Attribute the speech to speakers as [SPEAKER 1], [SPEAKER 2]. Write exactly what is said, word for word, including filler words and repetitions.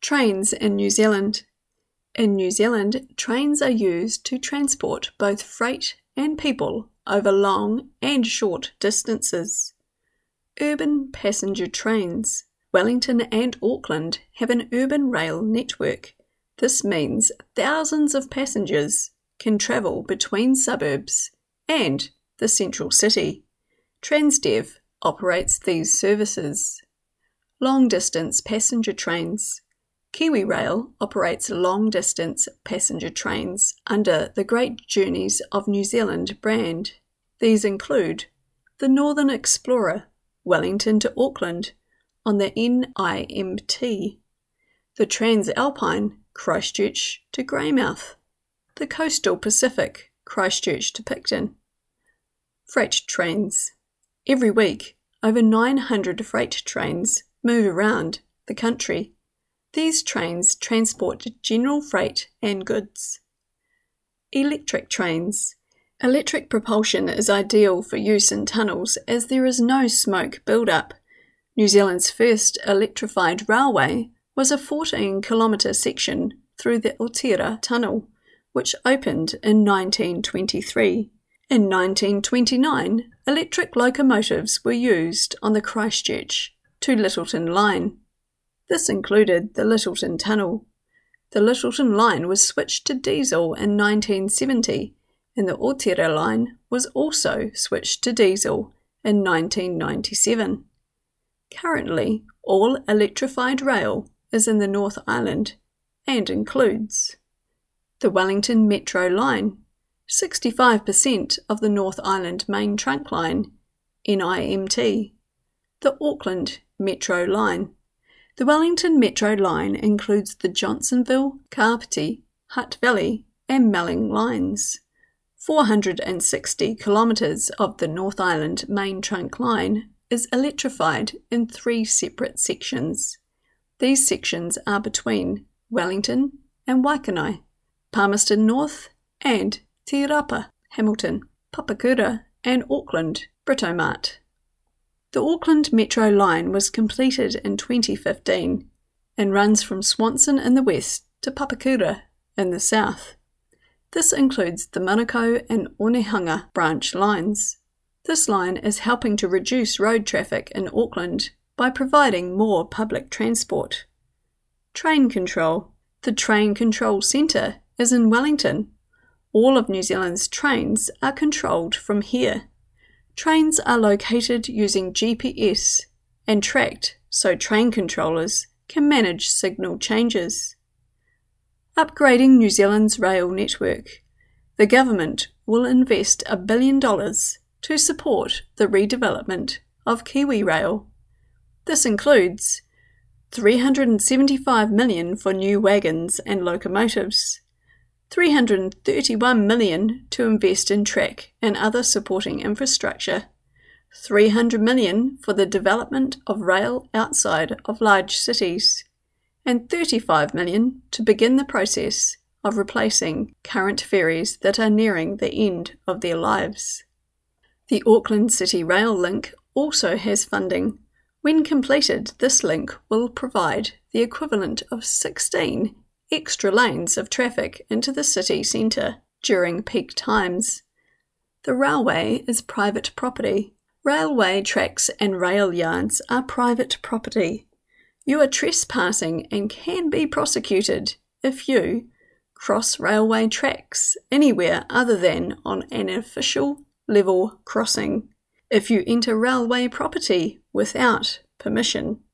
[SPEAKER 1] Trains in New Zealand. In New Zealand, trains are used to transport both freight and people over long and short distances. Urban passenger trains. Wellington and Auckland have an urban rail network. This means thousands of passengers can travel between suburbs and the central city. Transdev operates these services. Long-distance passenger trains. KiwiRail operates long-distance passenger trains under the Great Journeys of New Zealand brand. These include the Northern Explorer, Wellington to Auckland, on the N I M T, the Transalpine, Christchurch to Greymouth, the Coastal Pacific, Christchurch to Picton. Freight trains. Every week, over nine hundred freight trains move around the country. These trains transport general freight and goods. Electric trains. Electric propulsion is ideal for use in tunnels as there is no smoke build-up. New Zealand's first electrified railway was a fourteen kilometre section through the Otira Tunnel, which opened in nineteen twenty-three. In nineteen twenty-nine, electric locomotives were used on the Christchurch to Lyttelton line. This included the Lyttelton Tunnel. The Lyttelton line was switched to diesel in nineteen seventy, and the Otira line was also switched to diesel in nineteen ninety-seven. Currently, all electrified rail is in the North Island and includes the Wellington Metro line, sixty-five percent of the North Island Main Trunk Line, N I M T, the Auckland Metro line. The Wellington Metro line includes the Johnsonville, Kapiti, Hutt Valley and Melling lines. four hundred sixty kilometres of the North Island Main Trunk Line is electrified in three separate sections. These sections are between Wellington and Waikanae, Palmerston North and Te Rapa, Hamilton, Papakura and Auckland, Britomart. The Auckland Metro line was completed in twenty fifteen and runs from Swanson in the west to Papakura in the south. This includes the Manukau and Onehunga branch lines. This line is helping to reduce road traffic in Auckland by providing more public transport. Train control. The Train Control Centre is in Wellington. All of New Zealand's trains are controlled from here. Trains are located using G P S and tracked so train controllers can manage signal changes. Upgrading New Zealand's rail network. The government will invest a billion dollars to support the redevelopment of KiwiRail. This includes three hundred seventy-five million dollars for new wagons and locomotives, three hundred thirty-one million dollars to invest in track and other supporting infrastructure, three hundred million dollars for the development of rail outside of large cities, and thirty-five million dollars to begin the process of replacing current ferries that are nearing the end of their lives. The Auckland City Rail Link also has funding. When completed, this link will provide the equivalent of sixteen extra lanes of traffic into the city centre during peak times. The railway is private property. Railway tracks and rail yards are private property. You are trespassing and can be prosecuted if you cross railway tracks anywhere other than on an official level crossing, if you enter railway property without permission,